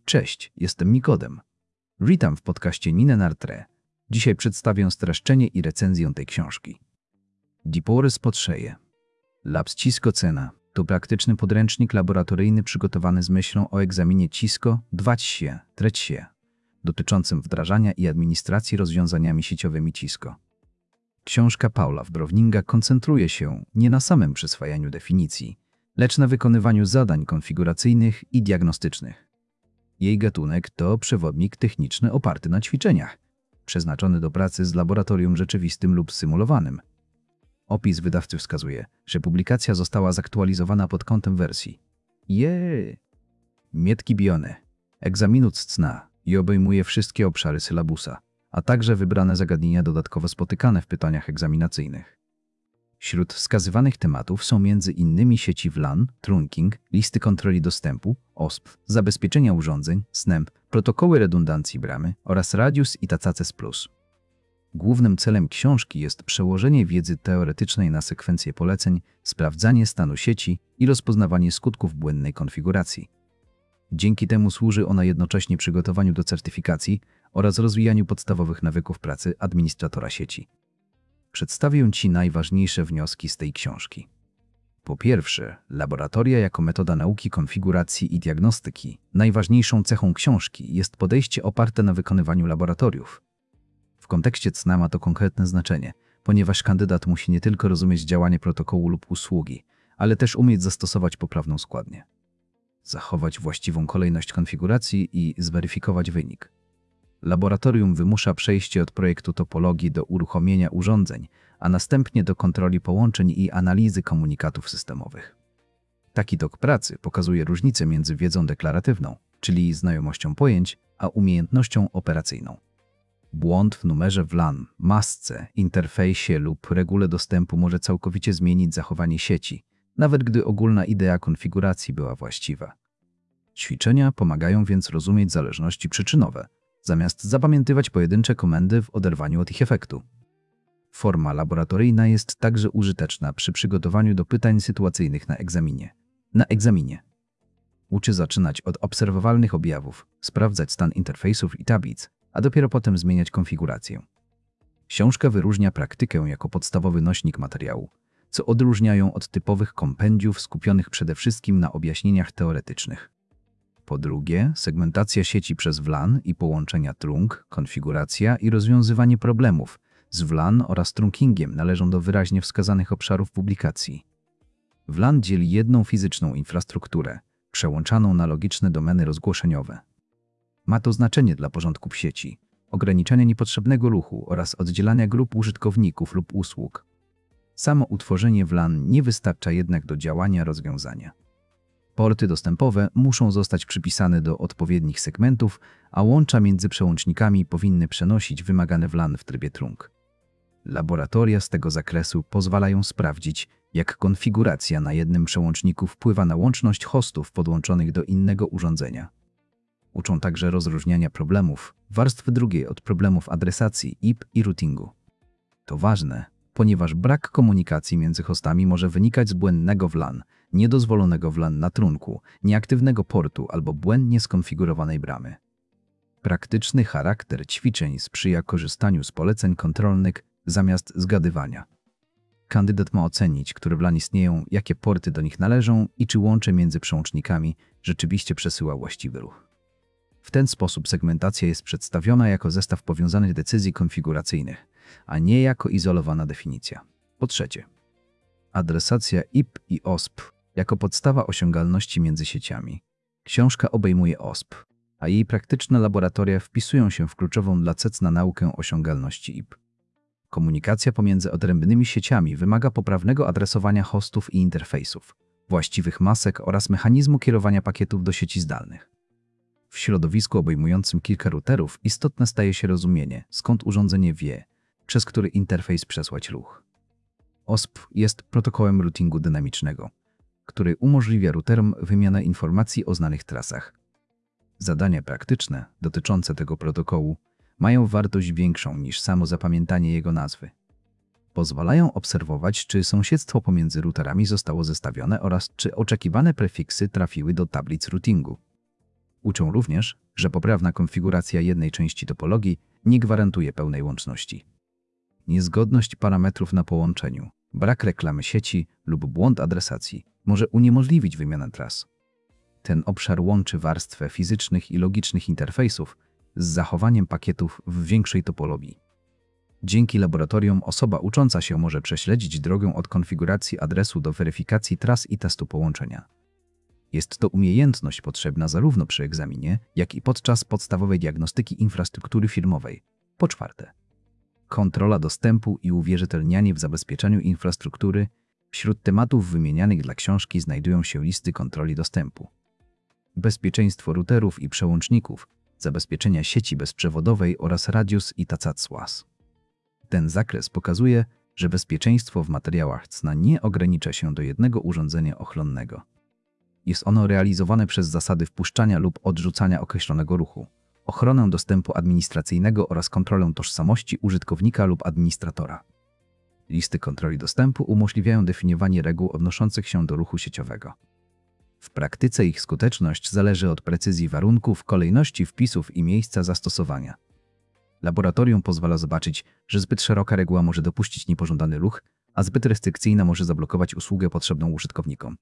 Cześć, jestem Nikodem. Witam w podcaście Nine Nartre. Dzisiaj przedstawię streszczenie i recenzję tej książki. Dipory potrzeje. Labs Cisco Cena to praktyczny podręcznik laboratoryjny przygotowany z myślą o egzaminie Cisco 2023 dotyczącym wdrażania i administracji rozwiązaniami sieciowymi Cisco. Książka Paula Browninga koncentruje się nie na samym przyswajaniu definicji, lecz na wykonywaniu zadań konfiguracyjnych i diagnostycznych. Jej gatunek to przewodnik techniczny oparty na ćwiczeniach, przeznaczony do pracy z laboratorium rzeczywistym lub symulowanym. Opis wydawcy wskazuje, że publikacja została zaktualizowana pod kątem wersji Mietki Bione, egzaminu CCNA i obejmuje wszystkie obszary sylabusa, a także wybrane zagadnienia dodatkowo spotykane w pytaniach egzaminacyjnych. Wśród wskazywanych tematów są m.in. sieci WLAN, trunking, listy kontroli dostępu, OSP, zabezpieczenia urządzeń, SNMP, protokoły redundancji bramy oraz Radius i TACACES+. Głównym celem książki jest przełożenie wiedzy teoretycznej na sekwencję poleceń, sprawdzanie stanu sieci i rozpoznawanie skutków błędnej konfiguracji. Dzięki temu służy ona jednocześnie przygotowaniu do certyfikacji oraz rozwijaniu podstawowych nawyków pracy administratora sieci. Przedstawię Ci najważniejsze wnioski z tej książki. Po pierwsze, laboratoria jako metoda nauki konfiguracji i diagnostyki. Najważniejszą cechą książki jest podejście oparte na wykonywaniu laboratoriów. W kontekście CNA ma to konkretne znaczenie, ponieważ kandydat musi nie tylko rozumieć działanie protokołu lub usługi, ale też umieć zastosować poprawną składnię, zachować właściwą kolejność konfiguracji i zweryfikować wynik. Laboratorium wymusza przejście od projektu topologii do uruchomienia urządzeń, a następnie do kontroli połączeń i analizy komunikatów systemowych. Taki tok pracy pokazuje różnicę między wiedzą deklaratywną, czyli znajomością pojęć, a umiejętnością operacyjną. Błąd w numerze WLAN, masce, interfejsie lub regule dostępu może całkowicie zmienić zachowanie sieci, nawet gdy ogólna idea konfiguracji była właściwa. Ćwiczenia pomagają więc rozumieć zależności przyczynowe, zamiast zapamiętywać pojedyncze komendy w oderwaniu od ich efektu. Forma laboratoryjna jest także użyteczna przy przygotowaniu do pytań sytuacyjnych na egzaminie. Uczy zaczynać od obserwowalnych objawów, sprawdzać stan interfejsów i tablic, a dopiero potem zmieniać konfigurację. Książka wyróżnia praktykę jako podstawowy nośnik materiału, co odróżnia ją od typowych kompendiów skupionych przede wszystkim na objaśnieniach teoretycznych. Po drugie, segmentacja sieci przez WLAN i połączenia trunk, konfiguracja i rozwiązywanie problemów z WLAN oraz trunkingiem należą do wyraźnie wskazanych obszarów publikacji. WLAN dzieli jedną fizyczną infrastrukturę, przełączaną na logiczne domeny rozgłoszeniowe. Ma to znaczenie dla porządku w sieci, ograniczania niepotrzebnego ruchu oraz oddzielania grup użytkowników lub usług. Samo utworzenie WLAN nie wystarcza jednak do działania rozwiązania. Porty dostępowe muszą zostać przypisane do odpowiednich segmentów, a łącza między przełącznikami powinny przenosić wymagane WLAN w trybie trunk. Laboratoria z tego zakresu pozwalają sprawdzić, jak konfiguracja na jednym przełączniku wpływa na łączność hostów podłączonych do innego urządzenia. Uczą także rozróżniania problemów warstwy drugiej od problemów adresacji IP i routingu. To ważne, ponieważ brak komunikacji między hostami może wynikać z błędnego WLAN, niedozwolonego WLAN na trunku, nieaktywnego portu albo błędnie skonfigurowanej bramy. Praktyczny charakter ćwiczeń sprzyja korzystaniu z poleceń kontrolnych zamiast zgadywania. Kandydat ma ocenić, które WLAN istnieją, jakie porty do nich należą i czy łącze między przełącznikami rzeczywiście przesyła właściwy ruch. W ten sposób segmentacja jest przedstawiona jako zestaw powiązanych decyzji konfiguracyjnych, a nie jako izolowana definicja. Po trzecie, adresacja IP i OSP jako podstawa osiągalności między sieciami. Książka obejmuje OSP, a jej praktyczne laboratoria wpisują się w kluczową dla CCNA naukę osiągalności IP. Komunikacja pomiędzy odrębnymi sieciami wymaga poprawnego adresowania hostów i interfejsów, właściwych masek oraz mechanizmu kierowania pakietów do sieci zdalnych. W środowisku obejmującym kilka routerów istotne staje się rozumienie, skąd urządzenie wie, przez który interfejs przesłać ruch. OSP jest protokołem routingu dynamicznego, który umożliwia routerom wymianę informacji o znanych trasach. Zadania praktyczne dotyczące tego protokołu mają wartość większą niż samo zapamiętanie jego nazwy. Pozwalają obserwować, czy sąsiedztwo pomiędzy routerami zostało zestawione oraz czy oczekiwane prefiksy trafiły do tablic routingu. Uczą również, że poprawna konfiguracja jednej części topologii nie gwarantuje pełnej łączności. Niezgodność parametrów na połączeniu, brak reklamy sieci lub błąd adresacji może uniemożliwić wymianę tras. Ten obszar łączy warstwę fizycznych i logicznych interfejsów z zachowaniem pakietów w większej topologii. Dzięki laboratorium osoba ucząca się może prześledzić drogę od konfiguracji adresu do weryfikacji tras i testu połączenia. Jest to umiejętność potrzebna zarówno przy egzaminie, jak i podczas podstawowej diagnostyki infrastruktury firmowej. Po czwarte, kontrola dostępu i uwierzytelnianie w zabezpieczeniu infrastruktury. Wśród tematów wymienianych dla książki znajdują się listy kontroli dostępu, bezpieczeństwo routerów i przełączników, zabezpieczenia sieci bezprzewodowej oraz Radius i TACAC/WAS. Ten zakres pokazuje, że bezpieczeństwo w materiałach CNA nie ogranicza się do jednego urządzenia ochronnego. Jest ono realizowane przez zasady wpuszczania lub odrzucania określonego ruchu, ochronę dostępu administracyjnego oraz kontrolę tożsamości użytkownika lub administratora. Listy kontroli dostępu umożliwiają definiowanie reguł odnoszących się do ruchu sieciowego. W praktyce ich skuteczność zależy od precyzji warunków, kolejności wpisów i miejsca zastosowania. Laboratorium pozwala zobaczyć, że zbyt szeroka reguła może dopuścić niepożądany ruch, a zbyt restrykcyjna może zablokować usługę potrzebną użytkownikom.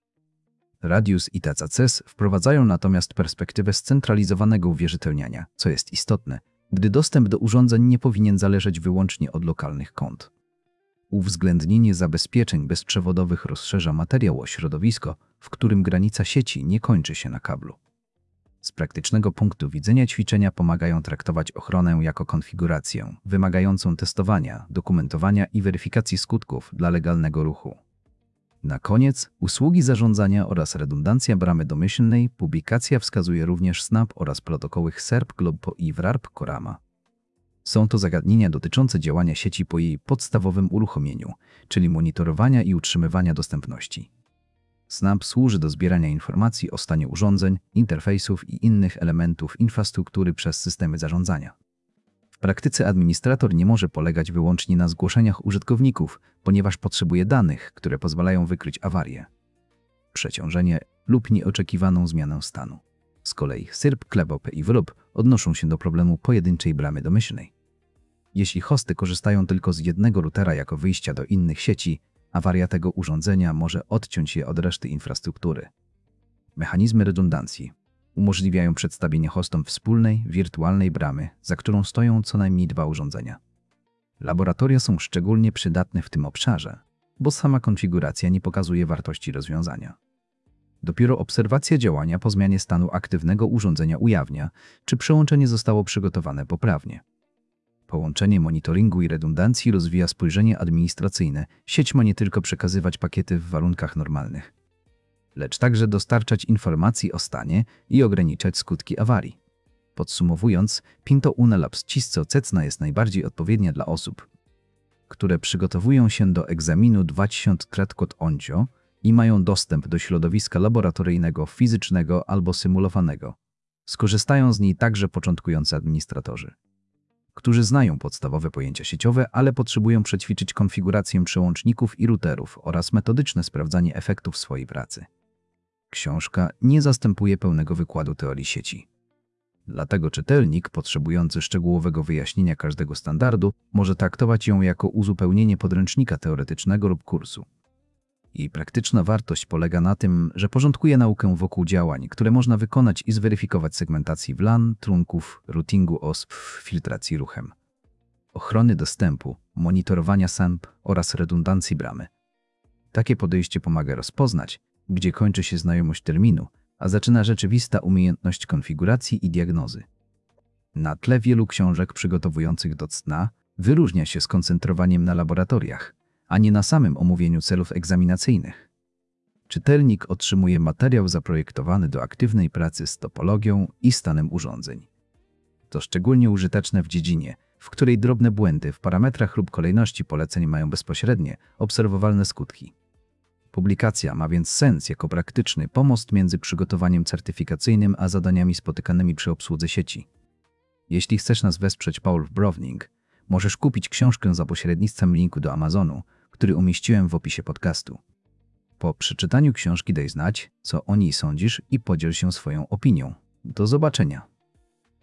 Radius i TACAC wprowadzają natomiast perspektywę scentralizowanego uwierzytelniania, co jest istotne, gdy dostęp do urządzeń nie powinien zależeć wyłącznie od lokalnych kont. Uwzględnienie zabezpieczeń bezprzewodowych rozszerza materiał o środowisko, w którym granica sieci nie kończy się na kablu. Z praktycznego punktu widzenia ćwiczenia pomagają traktować ochronę jako konfigurację, wymagającą testowania, dokumentowania i weryfikacji skutków dla legalnego ruchu. Na koniec, usługi zarządzania oraz redundancja bramy domyślnej. Publikacja wskazuje również SNAP oraz protokoły SERP, GLOBPO i WRAP-CORAMA. Są to zagadnienia dotyczące działania sieci po jej podstawowym uruchomieniu, czyli monitorowania i utrzymywania dostępności. SNAP służy do zbierania informacji o stanie urządzeń, interfejsów i innych elementów infrastruktury przez systemy zarządzania. W praktyce administrator nie może polegać wyłącznie na zgłoszeniach użytkowników, ponieważ potrzebuje danych, które pozwalają wykryć awarię, przeciążenie lub nieoczekiwaną zmianę stanu. Z kolei SIRP, GLOBPO i WRAP odnoszą się do problemu pojedynczej bramy domyślnej. Jeśli hosty korzystają tylko z jednego routera jako wyjścia do innych sieci, awaria tego urządzenia może odciąć je od reszty infrastruktury. Mechanizmy redundancji umożliwiają przedstawienie hostom wspólnej, wirtualnej bramy, za którą stoją co najmniej dwa urządzenia. Laboratoria są szczególnie przydatne w tym obszarze, bo sama konfiguracja nie pokazuje wartości rozwiązania. Dopiero obserwacja działania po zmianie stanu aktywnego urządzenia ujawnia, czy przełączenie zostało przygotowane poprawnie. Połączenie monitoringu i redundancji rozwija spojrzenie administracyjne. Sieć ma nie tylko przekazywać pakiety w warunkach normalnych, lecz także dostarczać informacji o stanie i ograniczać skutki awarii. Podsumowując, Pinto Une Labs Cisco CCNA jest najbardziej odpowiednia dla osób, które przygotowują się do egzaminu 2030 i mają dostęp do środowiska laboratoryjnego, fizycznego albo symulowanego. Skorzystają z niej także początkujący administratorzy, którzy znają podstawowe pojęcia sieciowe, ale potrzebują przećwiczyć konfigurację przełączników i routerów oraz metodyczne sprawdzanie efektów swojej pracy. Książka nie zastępuje pełnego wykładu teorii sieci. Dlatego czytelnik potrzebujący szczegółowego wyjaśnienia każdego standardu może traktować ją jako uzupełnienie podręcznika teoretycznego lub kursu. Jej praktyczna wartość polega na tym, że porządkuje naukę wokół działań, które można wykonać i zweryfikować segmentacji WLAN, trunków, routingu OSP, filtracji ruchem, ochrony dostępu, monitorowania SAMP oraz redundancji bramy. Takie podejście pomaga rozpoznać, gdzie kończy się znajomość terminu, a zaczyna rzeczywista umiejętność konfiguracji i diagnozy. Na tle wielu książek przygotowujących do CNA wyróżnia się skoncentrowaniem na laboratoriach, a nie na samym omówieniu celów egzaminacyjnych. Czytelnik otrzymuje materiał zaprojektowany do aktywnej pracy z topologią i stanem urządzeń. To szczególnie użyteczne w dziedzinie, w której drobne błędy w parametrach lub kolejności poleceń mają bezpośrednie, obserwowalne skutki. Publikacja ma więc sens jako praktyczny pomost między przygotowaniem certyfikacyjnym a zadaniami spotykanymi przy obsłudze sieci. Jeśli chcesz nas wesprzeć Paul Browning, możesz kupić książkę za pośrednictwem linku do Amazonu, który umieściłem w opisie podcastu. Po przeczytaniu książki daj znać, co o niej sądzisz i podziel się swoją opinią. Do zobaczenia.